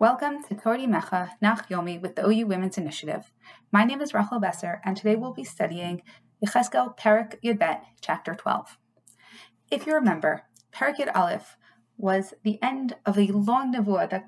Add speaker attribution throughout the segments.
Speaker 1: Welcome to Tori Mecha Nach Yomi with the OU Women's Initiative. My name is Rachel Besser, and today we'll be studying Yechezkel Perek Yud Bet, Chapter 12. If you remember, Perek Yud Aleph was the end of a long nevuah that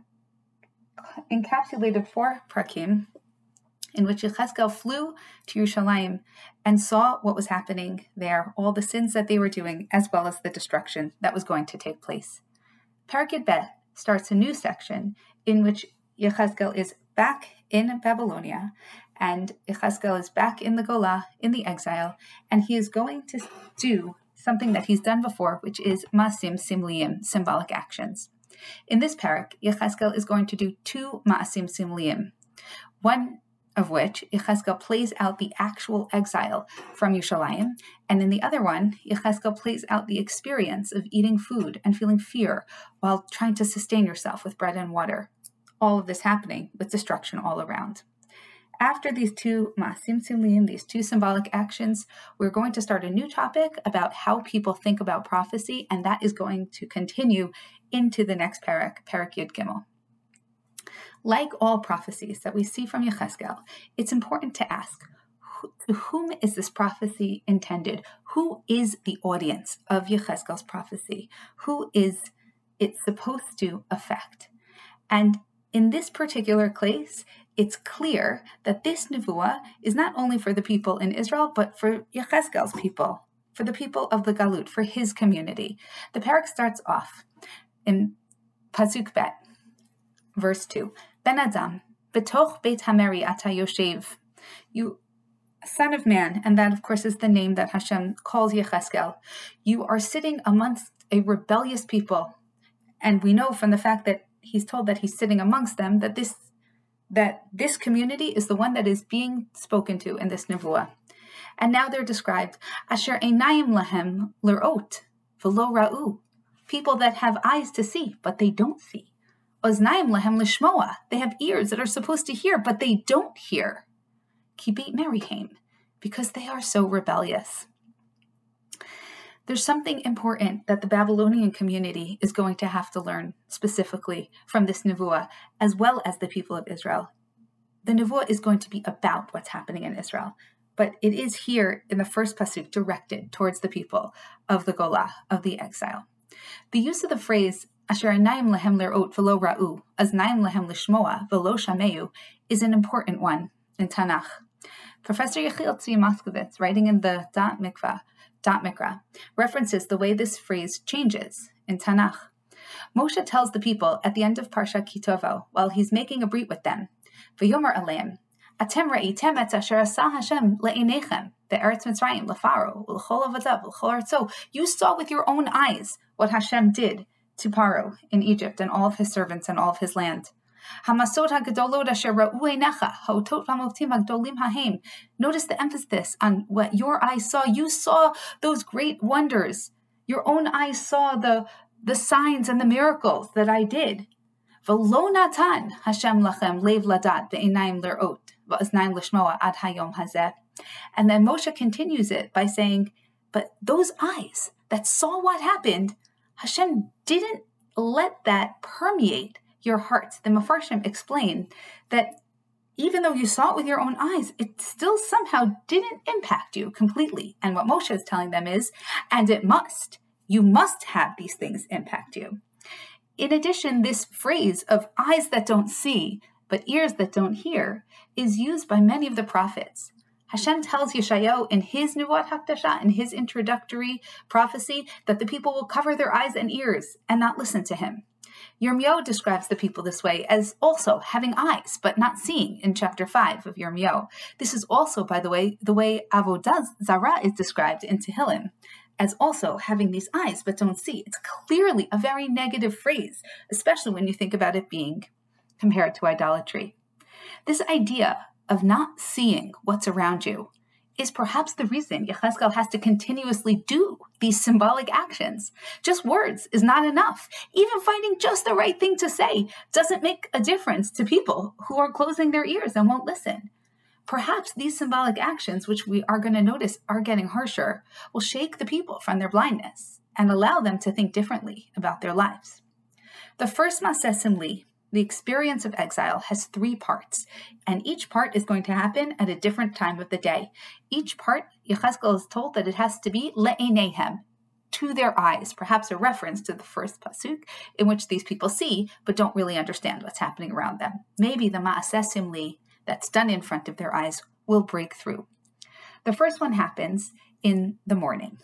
Speaker 1: encapsulated 4 prakim, in which Yechezkel flew to Yerushalayim and saw what was happening there, all the sins that they were doing, as well as the destruction that was going to take place. Perek Yud Bet starts a new section in which Yechezkel is back in Babylonia, and Yechezkel is back in the Golah, in the exile, and he is going to do something that he's done before, which is Ma'asim Simliyim, symbolic actions. In this parak, Yechezkel is going to do 2 Ma'asim Simliyim, one of which Yechezkel plays out the actual exile from Yerushalayim, and in the other one, Yechezkel plays out the experience of eating food and feeling fear while trying to sustain yourself with bread and water. All of this happening with destruction all around. After these 2 Ma'asim Simliyim, these 2 symbolic actions, we're going to start a new topic about how people think about prophecy, and that is going to continue into the next parak Yud Gimel. Like all prophecies that we see from Yechezkel, it's important to ask, to whom is this prophecy intended? Who is the audience of Yechezkel's prophecy? Who is it supposed to affect? And in this particular case, it's clear that this nevuah is not only for the people in Israel, but for Yechezkel's people, for the people of the Galut, for his community. The parak starts off in Pasuk Bet, verse 2. Ben Adam, betoch beit hameri ata yoshev. You, son of man, and that of course is the name that Hashem calls Yechezkel. You are sitting amongst a rebellious people, and we know from the fact that he's told that he's sitting amongst them that this community is the one that is being spoken to in this nevuah. And now they're described asher einayim lahem lirot v'lo ra'u, people that have eyes to see but they don't see. Oznaim lahem lishmoa, they have ears that are supposed to hear, but they don't hear. Ki beit merihem, because they are so rebellious. There's something important that the Babylonian community is going to have to learn specifically from this nevuah, as well as the people of Israel. The nevuah is going to be about what's happening in Israel, but it is here in the first pasuk directed towards the people of the Golah, of the exile. The use of the phrase Asher einayim lahem lirot v'lo ra'u, aznayim lahem lishmoa v'lo shameu, is an important one in Tanakh. Professor Yechiel Tzvi Moskowitz, writing in the Da'at Mikra, references the way this phrase changes in Tanakh. Moshe tells the people at the end of Parsha Ki Tovo, while he's making a brit with them, V'yomer aleim, Atem ra'item et asher asa Hashem le'einechem, be'eretz Mitzrayim, le'Pharaoh, u'l'chol avadav, u'l'chol artzo. You saw with your own eyes what Hashem did to Paro in Egypt and all of his servants and all of his land. Notice the emphasis on what your eyes saw. You saw those great wonders. Your own eyes saw the signs and the miracles that I did. V'lo natan Hashem lachem lev ladat ve'einayim lirot v'oznayim lishmoa ad hayom hazeh. And then Moshe continues it by saying, but those eyes that saw what happened, Hashem didn't let that permeate your hearts. The Mefarshim explain that even though you saw it with your own eyes, it still somehow didn't impact you completely. And what Moshe is telling them is, and it must. You must have these things impact you. In addition, this phrase of eyes that don't see, but ears that don't hear, is used by many of the prophets. Hashem tells Yeshayahu in his Nubuat Hakdasha, in his introductory prophecy, that the people will cover their eyes and ears and not listen to him. Yirmiyahu describes the people this way as also having eyes but not seeing in chapter 5 of Yirmiyahu. This is also, by the way Avodah Zarah is described in Tehillim, as also having these eyes but don't see. It's clearly a very negative phrase, especially when you think about it being compared to idolatry. This idea of not seeing what's around you is perhaps the reason Yechezkel has to continuously do these symbolic actions. Just words is not enough. Even finding just the right thing to say doesn't make a difference to people who are closing their ears and won't listen. Perhaps these symbolic actions, which we are going to notice are getting harsher, will shake the people from their blindness and allow them to think differently about their lives. The first Maaseh Simli The experience of exile has 3 parts, and each part is going to happen at a different time of the day. Each part, Yechezkel is told that it has to be le'eneihem, to their eyes, perhaps a reference to the first pasuk, in which these people see, but don't really understand what's happening around them. Maybe the ma'aseh simli that's done in front of their eyes will break through. The first one happens in the morning.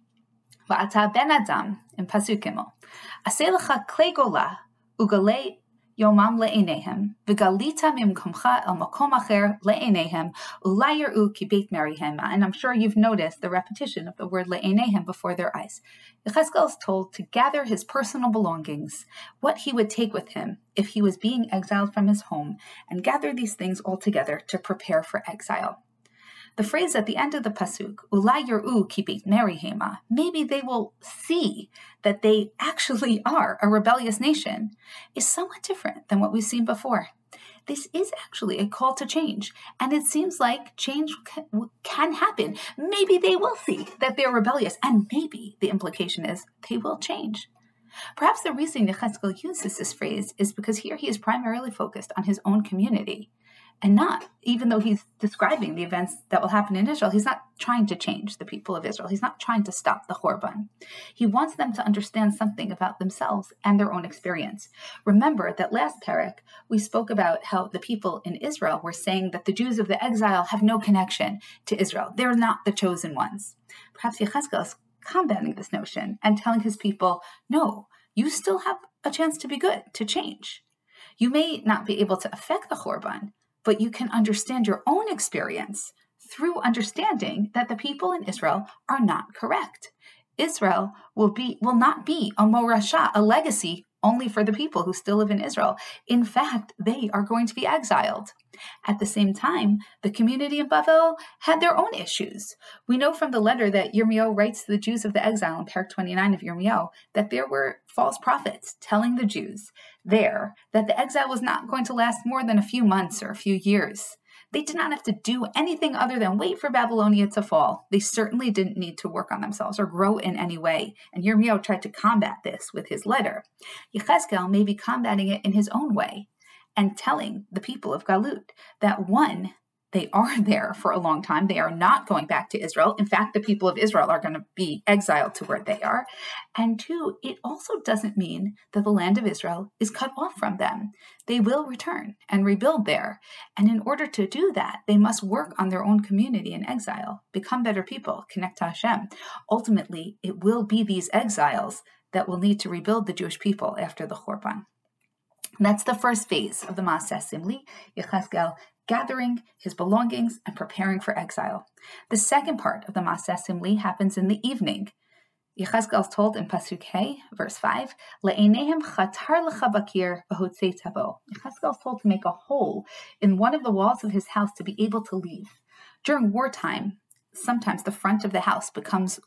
Speaker 1: Va'ata ben adam, in pasuk gimel, aseh lecha klei gola, ugalei yomam le'eneihem, v'galita mimkomcha el makom acher le'eneihem, ulai yer'u ki beit merihem. And I'm sure you've noticed the repetition of the word le'eneihem before their eyes. Yechezkel is told to gather his personal belongings, what he would take with him if he was being exiled from his home, and gather these things all together to prepare for exile. The phrase at the end of the pasuk, ulai yer'u ki beit merihem, maybe they will see that they actually are a rebellious nation, is somewhat different than what we've seen before. This is actually a call to change, and it seems like change can happen. Maybe they will see that they're rebellious, and maybe the implication is they will change. Perhaps the reason Yechezkel uses this phrase is because here he is primarily focused on his own community, and not, even though he's describing the events that will happen in Israel, he's not trying to change the people of Israel. He's not trying to stop the Chorban. He wants them to understand something about themselves and their own experience. Remember that last parak, we spoke about how the people in Israel were saying that the Jews of the exile have no connection to Israel. They're not the chosen ones. Perhaps Yechezkel is combating this notion and telling his people, no, you still have a chance to be good, to change. You may not be able to affect the Chorban, but you can understand your own experience through understanding that the people in Israel are not correct. Israel will not be a morasha, a legacy only for the people who still live in Israel. In fact, they are going to be exiled. At the same time, the community in Bavel had their own issues. We know from the letter that Yirmiyahu writes to the Jews of the exile in Parak 29 of Yirmiyahu that there were false prophets telling the Jews there that the exile was not going to last more than a few months or a few years. They did not have to do anything other than wait for Babylonia to fall. They certainly didn't need to work on themselves or grow in any way. And Yirmiyahu tried to combat this with his letter. Yechezkel may be combating it in his own way and telling the people of Galut that one, they are there for a long time. They are not going back to Israel. In fact, the people of Israel are going to be exiled to where they are. And 2, it also doesn't mean that the land of Israel is cut off from them. They will return and rebuild there. And in order to do that, they must work on their own community in exile, become better people, connect to Hashem. Ultimately, it will be these exiles that will need to rebuild the Jewish people after the Chorban. That's the first phase of the Maaseh Simli, Yechezkel gathering his belongings and preparing for exile. The second part of the Maaseh Simli happens in the evening. Yechezkel is told in Pasuk Hey, verse 5, Le'eneihem chatar lecha bakir v'hotzei tavo. Yechezkel is told to make a hole in one of the walls of his house to be able to leave. During wartime, sometimes the front of the house becomes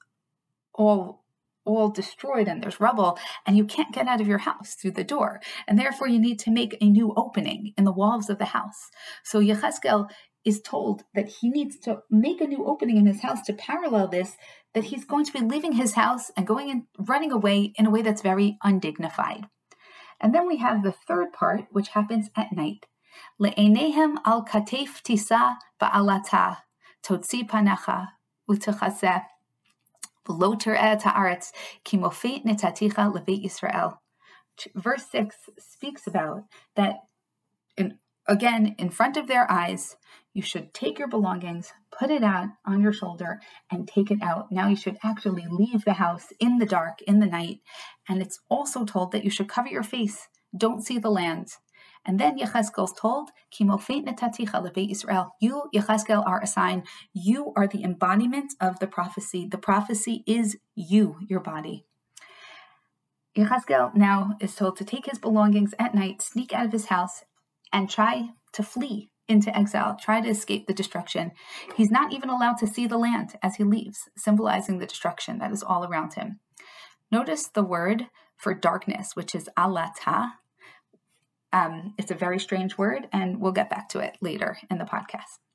Speaker 1: all destroyed and there's rubble, and you can't get out of your house through the door. And therefore you need to make a new opening in the walls of the house. So Yechezkel is told that he needs to make a new opening in his house to parallel this, that he's going to be leaving his house and going and running away in a way that's very undignified. And then we have the third part, which happens at night. Le'eneihem al katef tisa ba'alata totzi panacha utechaseh. Verse 6 speaks about that, again, in front of their eyes, you should take your belongings, put it out on your shoulder, and take it out. Now you should actually leave the house in the dark, in the night. And it's also told that you should cover your face, don't see the land. And then Yechezkel is told, you, Yechezkel, are a sign. You are the embodiment of the prophecy. The prophecy is you, your body. Yechezkel now is told to take his belongings at night, sneak out of his house, and try to flee into exile, try to escape the destruction. He's not even allowed to see the land as he leaves, symbolizing the destruction that is all around him. Notice the word for darkness, which is alata. It's a very strange word, and we'll get back to it later in the podcast.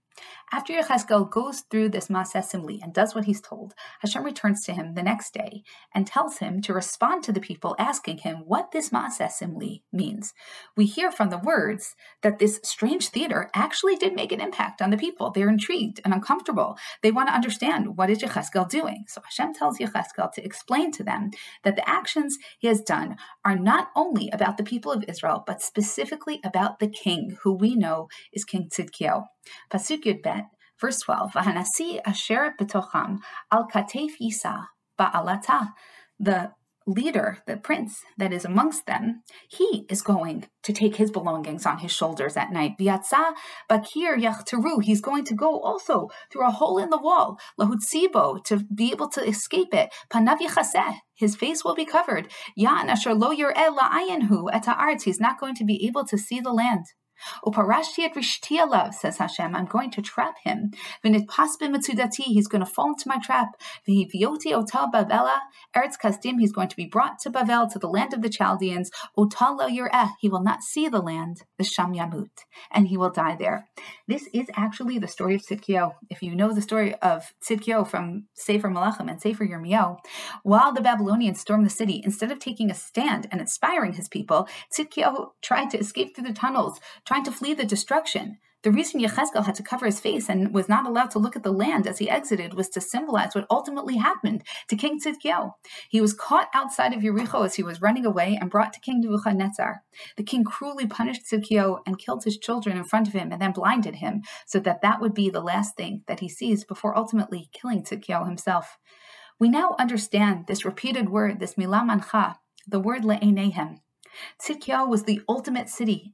Speaker 1: After Yechezkel goes through this Maaseh Simli and does what he's told, Hashem returns to him the next day and tells him to respond to the people asking him what this Maaseh Simli means. We hear from the words that this strange theater actually did make an impact on the people. They're intrigued and uncomfortable. They want to understand, what is Yechezkel doing? So Hashem tells Yechezkel to explain to them that the actions he has done are not only about the people of Israel, but specifically about the king, who we know is King Tzidkiyahu. Pasuk Yud Bet, verse 12, V'hanasi asher b'tocham al katef Yisa ba'alata. The leader, the prince that is amongst them, he is going to take his belongings on his shoulders at night. V'yatza bakir yachteru. He's going to go also through a hole in the wall, lahutzibo, to be able to escape it. Panav yichaseh. His face will be covered. Yan asher lo yir'eh la'ayenhu et ha'aretz. He's not going to be able to see the land. Uparashti et rishti alav, says Hashem, I'm going to trap him. V'nitpas b'metzudati, he's going to fall into my trap. V'hivioti otal Bavela, Eretz Kasdim, he's going to be brought to Bavel, to the land of the Chaldeans. Otal lo yir'eh, he will not see the land, the Sham Yamut, and he will die there. This is actually the story of Tzidkiyahu. If you know the story of Tzidkiyahu from Sefer Melachim and Sefer Yirmiyahu, while the Babylonians stormed the city, instead of taking a stand and inspiring his people, Tzidkiyahu tried to escape through the tunnels, trying to flee the destruction. The reason Yechezkel had to cover his face and was not allowed to look at the land as he exited was to symbolize what ultimately happened to King Tzidkiyahu. He was caught outside of Yericho as he was running away and brought to King Nebuchadnezzar. The king cruelly punished Tzidkiyahu and killed his children in front of him and then blinded him, so that would be the last thing that he sees before ultimately killing Tzidkiyahu himself. We now understand this repeated word, this milah mancha, the word le'eneihem. Tzidkiyahu was the ultimate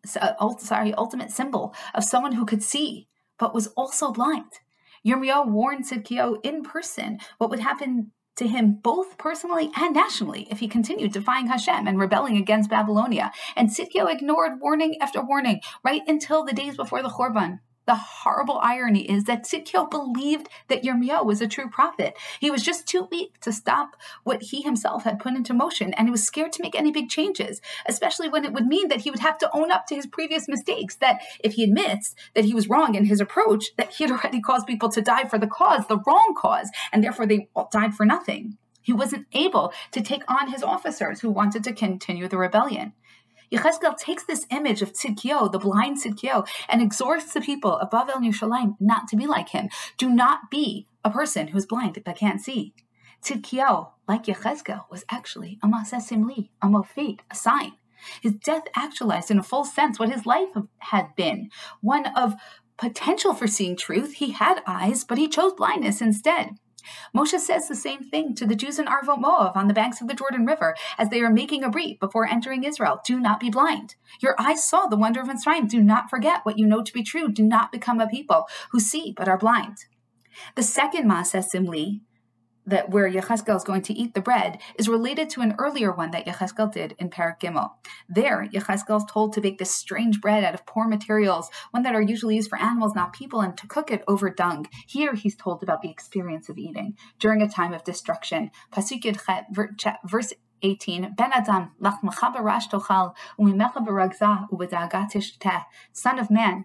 Speaker 1: symbol of someone who could see, but was also blind. Yirmiyahu warned Tzidkiyahu in person what would happen to him both personally and nationally if he continued defying Hashem and rebelling against Babylonia. And Tzidkiyahu ignored warning after warning right until the days before the Churban. The horrible irony is that Tzidkiyahu believed that Yirmiyahu was a true prophet. He was just too weak to stop what he himself had put into motion, and he was scared to make any big changes, especially when it would mean that he would have to own up to his previous mistakes, that if he admits that he was wrong in his approach, that he had already caused people to die for the cause, the wrong cause, and therefore they all died for nothing. He wasn't able to take on his officers who wanted to continue the rebellion. Yechezkel takes this image of Tzidkiyahu, the blind Tzidkiyahu, and exhorts the people of Bavel and Yerushalayim not to be like him. Do not be a person who's blind but can't see. Tzidkiyahu, like Yechezkel, was actually a Maaseh Simli, a mofet, a sign. His death actualized in a full sense what his life had been, one of potential for seeing truth. He had eyes, but he chose blindness instead. Moshe says the same thing to the Jews in Arvot Moav on the banks of the Jordan River as they are making a brit before entering Israel. Do not be blind. Your eyes saw the wonder of Mitzrayim. Do not forget what you know to be true. Do not become a people who see but are blind. The second Maaseh Simli, that where Yechezkel is going to eat the bread, is related to an earlier one that Yechezkel did in Parak Gimel. There, Yechezkel is told to bake this strange bread out of poor materials, one that are usually used for animals, not people, and to cook it over dung. Here, he's told about the experience of eating during a time of destruction. Pasuk Yud Chet, verse 18, Ben Adam, lachmecha barash tochal, umimecha baragza, ubeda'aga tishteh. Son of man,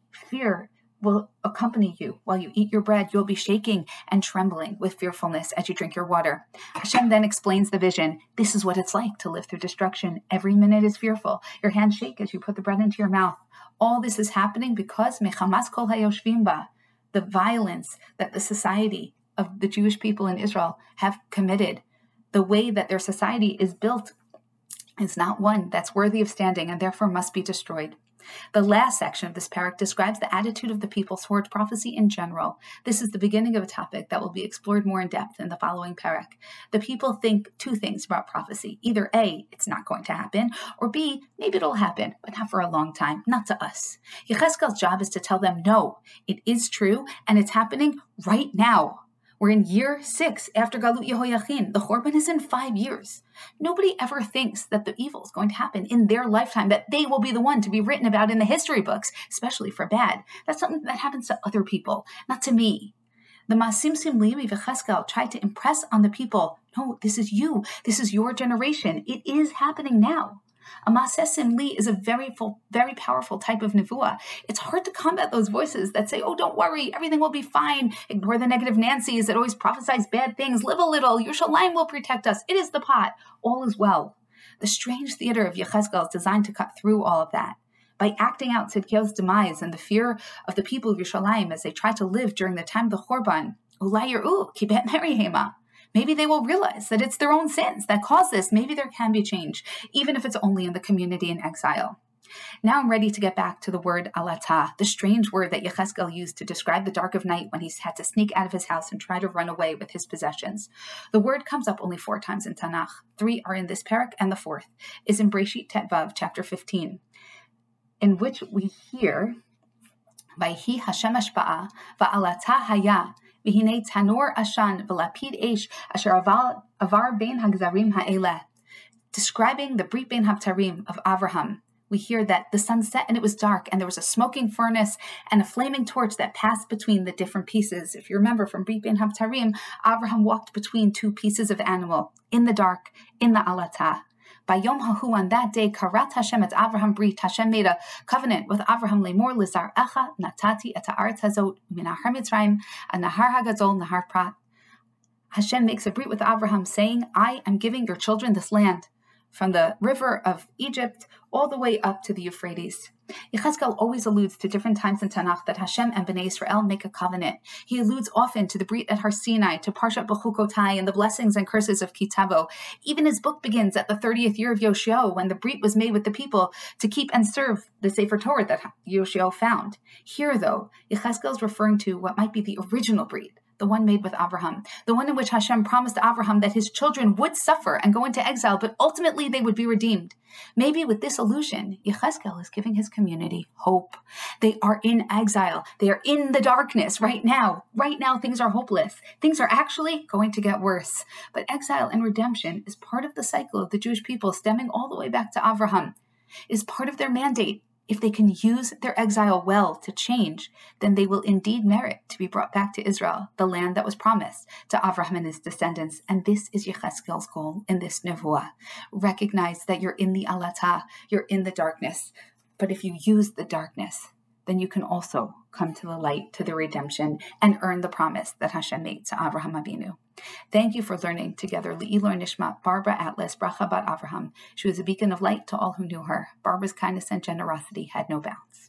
Speaker 1: fear will accompany you. While you eat your bread, you'll be shaking and trembling with fearfulness as you drink your water. Hashem then explains the vision. This is what it's like to live through destruction. Every minute is fearful. Your hands shake as you put the bread into your mouth. All this is happening because mechamas kol hayoshvim ba, the violence that the society of the Jewish people in Israel have committed, the way that their society is built is not one that's worthy of standing and therefore must be destroyed. The last section of this parak describes the attitude of the people towards prophecy in general. This is the beginning of a topic that will be explored more in depth in the following parak. The people think two things about prophecy. Either A, it's not going to happen, or B, maybe it'll happen, but not for a long time, not to us. Yechezkel's job is to tell them, no, it is true, and it's happening right now. We're in year 6 after Galut Yehoiachin. The Churban is in 5 years. Nobody ever thinks that the evil is going to happen in their lifetime, that they will be the one to be written about in the history books, especially for bad. That's something that happens to other people, not to me. The Maasim Simli of Yechezkel tried to impress on the people, no, this is you. This is your generation. It is happening now. A Maaseh Simli is a very powerful type of nevuah. It's hard to combat those voices that say, oh, don't worry, everything will be fine. Ignore the negative Nancys that always prophesize bad things. Live a little. Yerushalayim will protect us. It is the pot. All is well. The strange theater of Yechezkel is designed to cut through all of that. By acting out Tzidkiyahu's demise and the fear of the people of Yerushalayim as they try to live during the time of the Chorban, Ulai Yer'u Kibet Merihema. Maybe they will realize that it's their own sins that cause this. Maybe there can be change, even if it's only in the community in exile. Now I'm ready to get back to the word alatah, the strange word that Yechezkel used to describe the dark of night when he had to sneak out of his house and try to run away with his possessions. The word comes up only 4 times in Tanakh. 3 are in this parak, and the 4th is in Breshit Tetvav, chapter 15, in which we hear, Vayhi Hashem Hashpa'a, Va'alatah Haya, V'hinei Tanor Ashan, V'lapid Eish, Asher Avar Bein Hagzarim Ha'eleh. Describing the Brit Bein Habtarim of Avraham, we hear that the sun set and it was dark, and there was a smoking furnace and a flaming torch that passed between the different pieces. If you remember from Brit Bein Habtarim, Avraham walked between 2 pieces of animal, in the dark, in the alatah. By Yom Hahu, on that day, Karat Hashem et Avraham Brit, Hashem made a covenant with Avraham Lemor Lizar Echa Natati et Haaretz Hazot min Nahar Mitzrayim and Nahar Hagadol Nahar Prat. Hashem makes a brit with Avraham, saying, I am giving your children this land, from the river of Egypt all the way up to the Euphrates. Yechezkel always alludes to different times in Tanakh that Hashem and Bnei Israel make a covenant. He alludes often to the Brit at Har Sinai, to Parshat Bechukotai, and the blessings and curses of Kitavo. Even his book begins at the 30th year of Yoshio, when the Brit was made with the people to keep and serve the Sefer Torah that Yoshio found. Here, though, Yechezkel is referring to what might be the original Brit, the one made with Avraham, the one in which Hashem promised Avraham that his children would suffer and go into exile, but ultimately they would be redeemed. Maybe with this allusion, Yechezkel is giving his community hope. They are in exile. They are in the darkness right now. Right now, things are hopeless. Things are actually going to get worse. But exile and redemption is part of the cycle of the Jewish people, stemming all the way back to Avraham. It is part of their mandate. If they can use their exile well to change, then they will indeed merit to be brought back to Israel, the land that was promised to Avraham and his descendants. And this is Yechezkel's goal in this nevuah. Recognize that you're in the alatah, you're in the darkness. But if you use the darkness, then you can also come to the light, to the redemption, and earn the promise that Hashem made to Avraham Avinu. Thank you for learning together Le'ilor Nishmat Barbara Atlas Bracha Bat Avraham. She was a beacon of light to all who knew her. Barbara's kindness and generosity had no bounds.